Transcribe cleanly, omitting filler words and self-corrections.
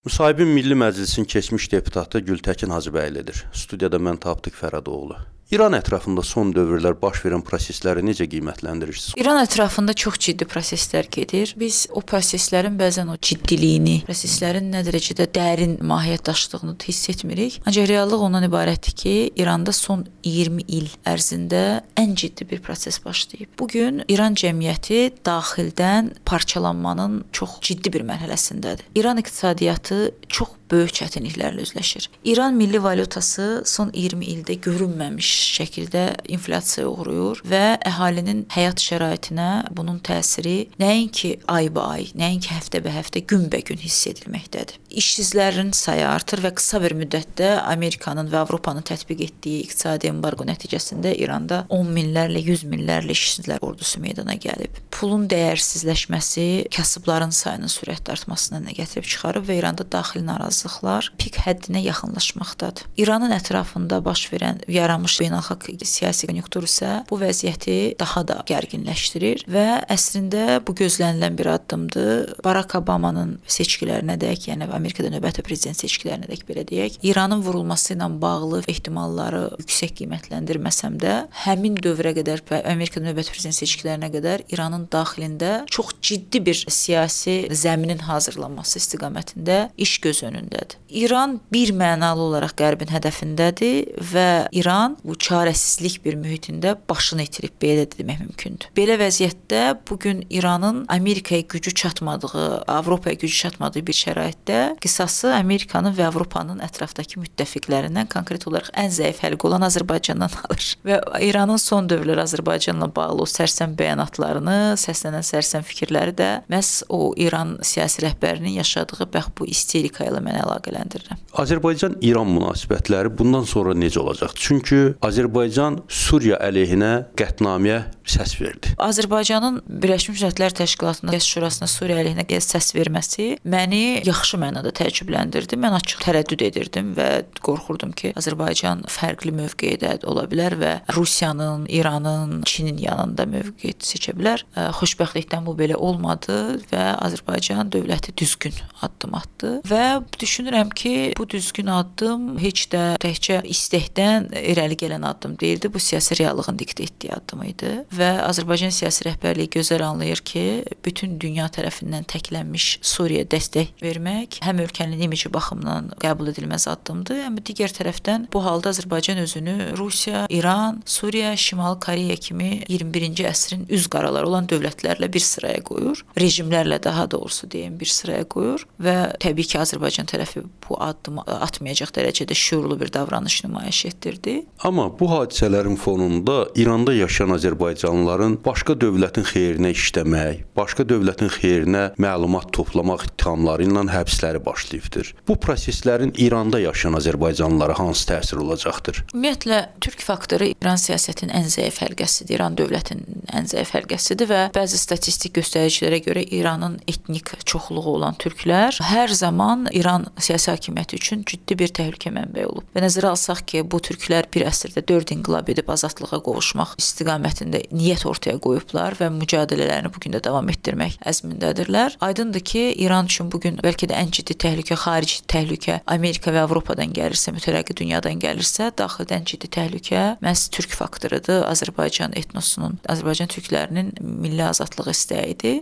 Müsahibin Milli Məclisin keçmiş deputatı Gültəkin Hacıbəylidir. Studiyada mən Tapdıq Fərədoğlu. İran ətrafında son dövrlər baş verən prosesləri necə qiymətləndirirsiniz? İran ətrafında çox ciddi proseslər gedir. Biz o proseslərin bəzən o ciddiliyini, proseslərin nə dərəcədə dərin mahiyyət daşıdığını hiss etmirik. Ancaq reallıq ondan ibarətdir ki, İranda son 20 il ərzində ən ciddi bir proses başlayıb. Bu gün İran cəmiyyəti daxildən parçalanmanın çox ciddi bir mərhələsindədir. İran iqtisadiyyatı çox böyük çətinliklərlə üzləşir. İran milli valyutası son 20 ildə görünməmiş şəkildə inflyasiyaya uğrayır və əhalinin həyat şəraitinə bunun təsiri nəinki ay-ba-ay, nəinki həftə-bə-həftə, gün-bə-gün hiss edilməkdədir. İşsizlərin sayı artır və qısa bir müddətdə Amerikanın və Avropanın tətbiq etdiyi iqtisadi embargo nəticəsində İranda 10 minlərlə, 100 minlərlə işsizlər ordusu meydana gəlib. Pulun dəyərsizləşməsi kasıbların sayının sürətli artmasına nə gətirib çıxarıb və İranda daxili narazılıqlar pik həddinə yaxınlaşmaqdadır. İranın ətrafında baş verən yaranmış beynəlxalq siyasi konjunktur isə bu vəziyyəti daha da gərginləşdirir və əslində bu gözlənilən bir addımdır. Barack Obamanın seçkilərinədək, yəni Amerikada növbəti prezident seçkilərinədək belə deyək, İranın vurulması ilə bağlı ehtimalları yüksək qiymətləndirməsəm də, həmin dövrə qədər və Amerikada növbəti prezident seçkilərinə qədər İranın daxilində çox ciddi bir siyasi zəminin hazırlanması istiqamətində iş göz önündədir. İran bir mənalı olaraq Qərbin hədəfindədir və İran bu çarəsizlik bir mühitində başını itirib, belə də demək mümkündür. Belə vəziyyətdə bugün İranın Amerikaya gücü çatmadığı, Avropaya gücü çatmadığı bir şəraitdə qisası Amerikanın və Avropanın ətrafdakı müttəfiqlərindən, konkret olaraq ən zəif həlqə olan Azərbaycandan alır. Və İranın son dövrlər Azərbaycanla bağlı o sərsəm bəyanatlarını, səslənən sərsəm fikirləri də məhz o İran siyasi rəhbərinin yaşadığı bax bu isterika ilə mən əlaqələndirirəm. Azərbaycan-İran münasibətləri bundan sonra necə olacaq? Çünki Azərbaycan Suriya əleyhinə qətnaməyə səs verdi. Azərbaycanın Birləşmiş Millətlər Təşkilatında Gəz Şurasına Suriya əleyhinə səs verməsi məni yaxşı mənada təəccübləndirdi. Mən açıq tərəddüd edirdim və qorxurdum ki, Azərbaycan fərqli mövqedə ola bilər və Rusiyanın, İranın, Çinin yanında mövqe seçə bilər. Xoşbəxtlikdən bu belə olmadı və Azərbaycan dövləti düzgün addım atdı və düşünürəm ki, bu düzgün addım heç də təkcə istəkdən irəli gələn addım deyildi. Bu siyasi reallığın diktə etdiyi addım idi və Azərbaycan siyasi rəhbərliyi gözəl anlayır ki, bütün dünya tərəfindən təklənmiş Suriyaya dəstək vermək həm ölkənin imici baxımından qəbul edilməz addımdır, həm də digər tərəfdən bu halda Azərbaycan özünü Rusiya, İran, Suriya, Şimali Koreya kimi 21-ci əsrin üz qaraları olan dövlətlərlə bir sıraya qoyur. Rejimlərlə daha doğrusu deyim bir sıraya qoyur və təbii ki, Azərbaycan tərəfi bu addımı atmayacaq dərəcədə şüurlu bir davranış nümayiş etdirdi. Amma bu hadisələrin fonunda İranda yaşayan azərbaycanlıların başqa dövlətin xeyrinə işləmək, başqa dövlətin xeyrinə məlumat toplamaq ittihamları ilə həbsləri başlayıbdır. Bu proseslərin İranda yaşayan azərbaycanlılara hansı təsir olacaqdır? Ümumiyyətlə, Türk faktoru İran siyasətinin ən zəif həlqəsidir, İran dövlətinin ən zəif həlqəsidir və bəzi statistik göstəricilərə görə İranın etnik çoxluğu olan türklər hər zaman İran siyasi hakimiyyəti üçün ciddi bir təhlükə mənbəyi olub. Və nəzərə alsaq ki, bu türklər bir əsrdə 4 inqilab edib azadlığa qovuşmaq istiqamətində niyyət ortaya qoyublar və mücadilələrini bugün də davam etdirmək əzmindədirlər. Aydındır ki, İran üçün bugün bəlkə də ən ciddi təhlükə, xarici təhlükə Amerika və Avropadan gəlirsə, mütərəqqi dünyadan gəlirsə, daxildən ciddi təhlükə məhz türk faktorudur. Azərbaycan etnosunun, Azərbaycan türklərinin milli azadlıq istəyidir